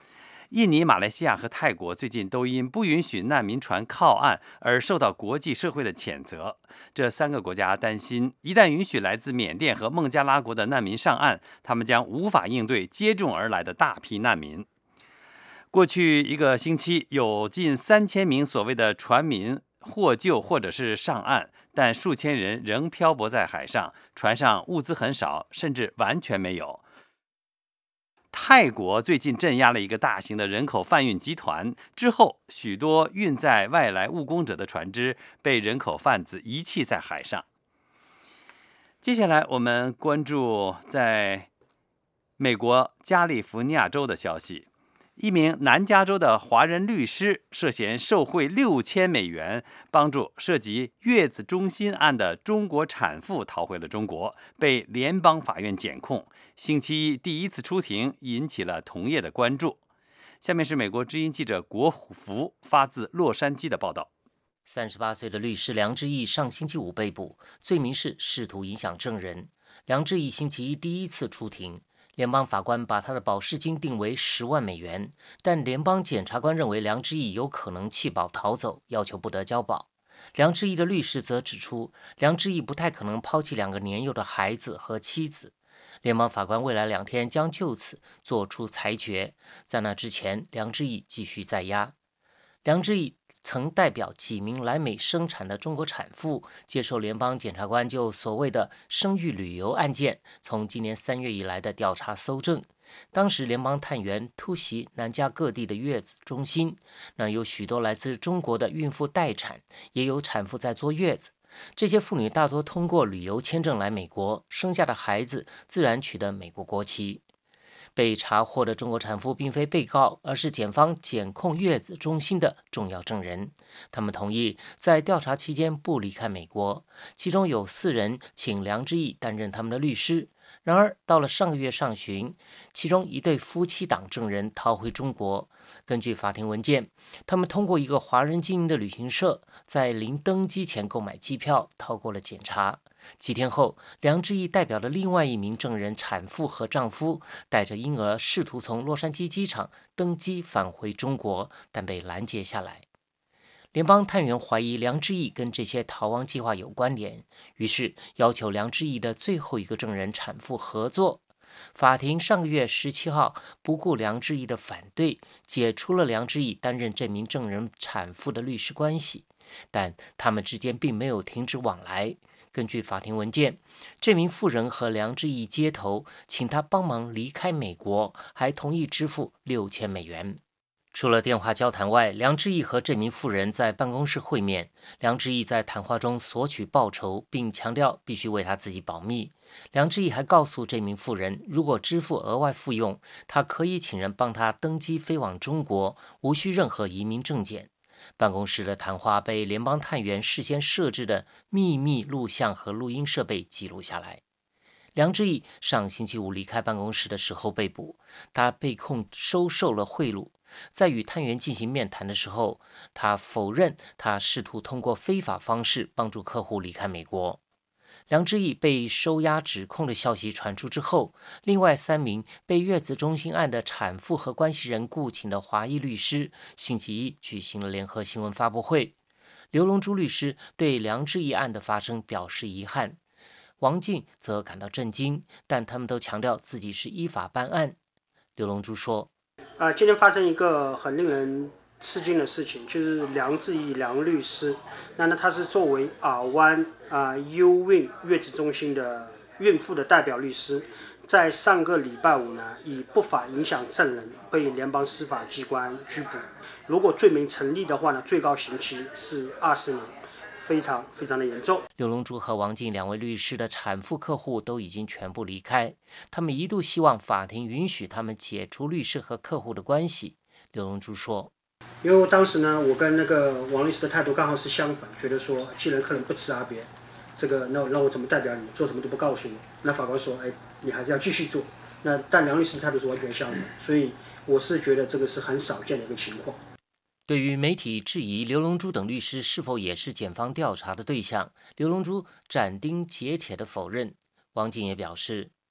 印尼、马来西亚和泰国最近都因不允许难民船靠岸而受到国际社会的谴责。这三个国家担心，一旦允许来自缅甸和孟加拉国的难民上岸，他们将无法应对接踵而来的大批难民。过去一个星期，有近三千名所谓的船民获救或者是上岸，但数千人仍漂泊在海上，船上物资很少，甚至完全没有。泰国最近镇压了一个大型的人口贩运集团，之后许多运载外来务工者的船只被人口贩子遗弃在海上。接下来我们关注在美国加利福尼亚州的消息。一名南加州的华人律师涉嫌受贿六千美元，帮助涉及月子中心案的中国产妇逃回了中国，被联邦法院检控。星期一第一次出庭，引起了同业的关注。下面是美国之音记者国福发自洛杉矶的报道。 三十八岁的律师梁志毅上星期五被捕，罪名是试图影响证人。梁志毅星期一第一次出庭。联邦法官把他的保释金定为十万美元，但联邦检察官认为梁志毅有可能弃保逃走，要求不得交保。梁志毅的律师则指出，梁志毅不太可能抛弃两个年幼的孩子和妻子。联邦法官未来两天将就此做出裁决，在那之前，梁志毅继续在押。梁志毅曾代表几名来美生产的中国产妇接受联邦检察官就所谓的生育旅游案件从今年三月以来的调查搜证。当时联邦探员突袭南加各地的月子中心，那有许多来自中国的孕妇待产，也有产妇在坐月子。这些妇女大多通过旅游签证来美国，生下的孩子自然取得美国国籍。被查获的中国产妇并非被告，而是检方检控月子中心的重要证人。他们同意在调查期间不离开美国，其中有四人请梁志毅担任他们的律师。然而，到了上个月上旬，其中一对夫妻档证人逃回中国。根据法庭文件，他们通过一个华人经营的旅行社，在临登机前购买机票，逃过了检查。几天后，梁志毅代表的另外一名证人产妇和丈夫带着婴儿试图从洛杉矶机场登机返回中国，但被拦截下来。联邦探员怀疑梁志毅跟这些逃亡计划有关联，于是要求梁志毅的最后一个证人产妇合作。法庭上个月十七号不顾梁志毅的反对，解除了梁志毅担任这名证人产妇的律师关系，但他们之间并没有停止往来。根据法庭文件，这名妇人和梁志毅接头，请他帮忙离开美国，还同意支付六千美元。除了电话交谈外，梁志毅和这名妇人在办公室会面。梁志毅在谈话中索取报酬，并强调必须为他自己保密。梁志毅还告诉这名妇人，如果支付额外费用，他可以请人帮他登机飞往中国，无需任何移民证件。办公室的谈话被联邦探员事先设置的秘密录像和录音设备记录下来。梁志毅上星期五离开办公室的时候被捕，他被控收受了贿赂。在与探员进行面谈的时候，他否认他试图通过非法方式帮助客户离开美国。梁志毅被收押指控的消息传出之后，另外三名被月子中心案的产妇和关系人雇请的华裔律师星期一举行了联合新闻发布会。刘龙珠律师对梁志毅案的发生表示遗憾，王静则感到震惊，但他们都强调自己是依法办案。刘龙珠说： 呃，今天发生一个很令人吃惊的事情，就是梁志毅梁律师，那呢他是作为尔湾啊优孕月子中心的孕妇的代表律师，在上个礼拜五呢，以不法影响证人被联邦司法机关拘捕。如果罪名成立的话呢，最高刑期是二十年。非常非常的严重。 刘龙珠和王静两位律师的产妇客户都已经全部离开，他们一度希望法庭允许他们解除律师和客户的关系。刘龙珠说： 因为当时呢，我跟那个王律师的态度刚好是相反，觉得说既然客人不辞而别，这个那那我怎么代表你，做什么都不告诉你？那法官说，哎，你还是要继续做。那但梁律师的态度是完全相反，所以我是觉得这个是很少见的一个情况。 对于媒体质疑刘龙珠等律师是否也是检方调查的对象，刘龙珠斩钉截铁地否认。王静也表示，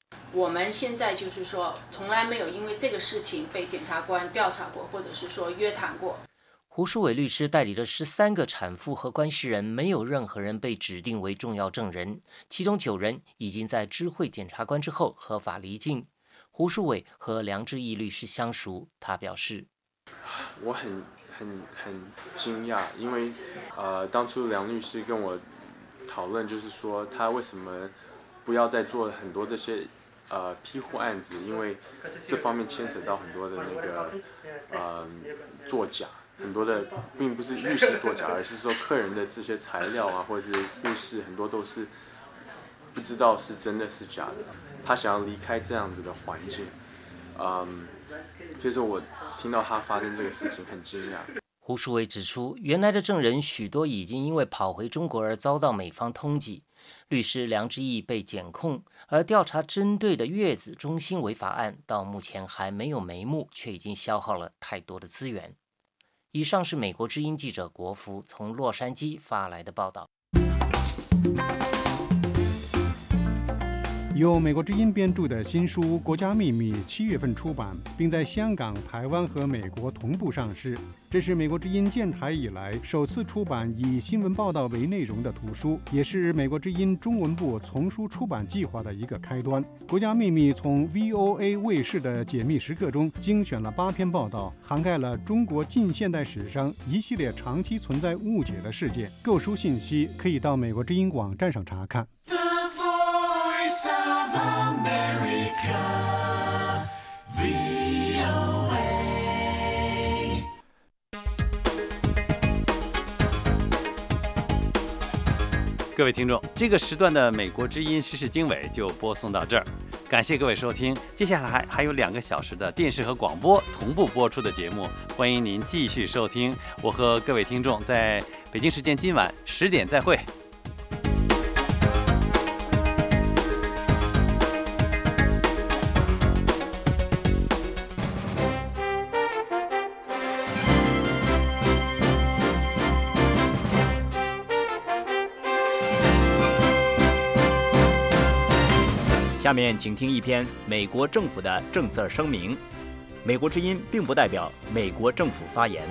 我们现在就是说，从来没有因为这个事情被检察官调查过，或者是说约谈过。 胡书伟律师代理的十三个产妇和关系人，没有任何人被指定为重要证人，其中九人已经在知会检察官之后合法离境。胡书伟和梁志毅律师相熟，他表示：“ 我很很很惊讶，因为呃，当初梁律师跟我讨论，就是说他为什么不要再做很多这些呃庇护案子，因为这方面牵扯到很多的那个呃作假。”很多的并不是律师作假，而是说客人的这些材料啊，或者是故事，很多都是不知道是真的是假的。他想要离开这样子的环境，嗯，所以说我听到他发生这个事情很惊讶。 胡书伟指出，原来的证人许多已经因为跑回中国而遭到美方通缉，律师梁志毅被检控，而调查针对的月子中心违法案到目前还没有眉目，却已经消耗了太多的资源。以上是美国之音记者国福从洛杉矶发来的报道。 由美国之音编著的新书《国家秘密》七月份出版，并在香港、台湾和美国同步上市。这是美国之音建台以来首次出版以新闻报道为内容的图书，也是美国之音中文部丛书出版计划的一个开端。《国家秘密》从 V O A 卫视的解密时刻中精选了八篇报道，涵盖了中国近现代史上一系列长期存在误解的事件。购书信息可以到美国之音网站上查看。 Of America, V O A。 各位听众，这个时段的美国之音时事经纬就播送到这儿，感谢各位收听。接下来还有两个小时的电视和广播同步播出的节目，欢迎您继续收听。我和各位听众在北京时间今晚十点再会。 下面请听一篇美国政府的政策声明。美国之音并不代表美国政府发言。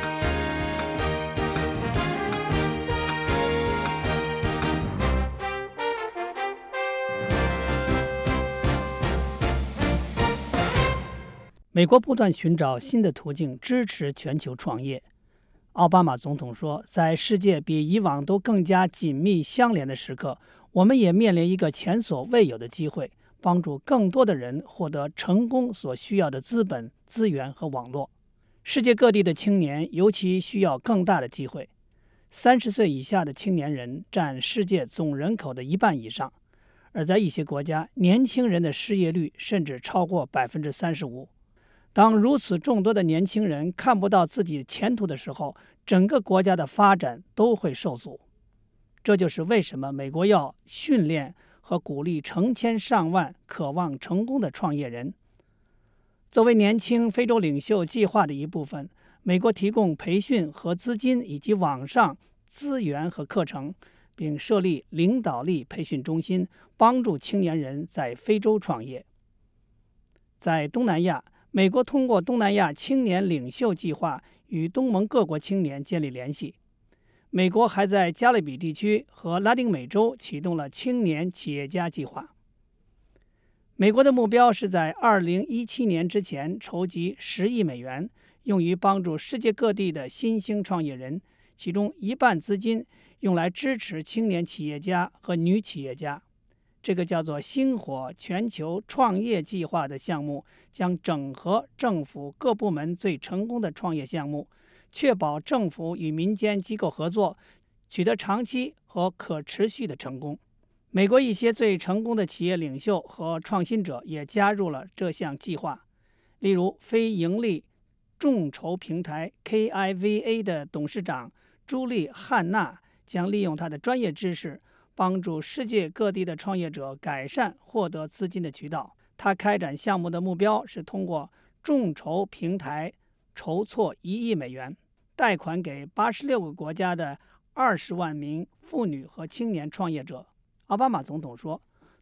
美国不断寻找新的途径支持全球创业。奥巴马总统说，在世界比以往都更加紧密相连的时刻，我们也面临一个前所未有的机会，帮助更多的人获得成功所需要的资本、资源和网络。世界各地的青年尤其需要更大的机会。三十岁以下的青年人占世界总人口的一半以上，而在一些国家，年轻人的失业率甚至超过百分之三十五。当如此众多的年轻人看不到自己前途的时候，整个国家的发展都会受阻。这就是为什么美国要训练和鼓励成千上万渴望成功的创业人。作为年轻非洲领袖计划的一部分，美国提供培训和资金以及网上资源和课程，并设立领导力培训中心，帮助青年人在非洲创业。在东南亚，美国通过东南亚青年领袖计划与东盟各国青年建立联系。美国还在加勒比地区和拉丁美洲启动了青年企业家计划。美国的目标是在二零一七年之前筹集十亿美元，用于帮助世界各地的新兴创业人，其中一半资金用来支持青年企业家和女企业家。这个叫做星火全球创业计划的项目将整合政府各部门最成功的创业项目，确保政府与民间机构合作，取得长期和可持续的成功。美国一些最成功的企业领袖和创新者也加入了这项计划，例如非盈利众筹平台 K I V A 的董事长朱莉·汉娜将利用她的专业知识，帮助世界各地的创业者改善获得资金的渠道。他开展项目的目标是通过众筹平台筹措一亿美元，贷款给八十六个国家的二十万名妇女和青年创业者。奥巴马总统说，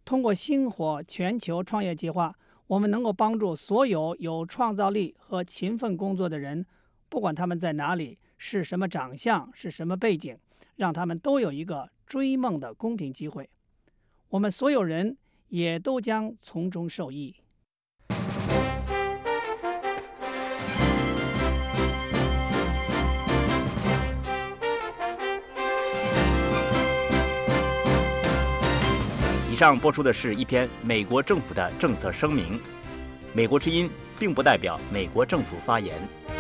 通过星火全球创业计划，我们能够帮助所有有创造力和勤奋工作的人，不管他们在哪里，是什么长相，是什么背景，让他们都有一个追梦的公平机会。我们所有人也都将从中受益。 以上播出的是一篇美国政府的政策声明。美国之音并不代表美国政府发言。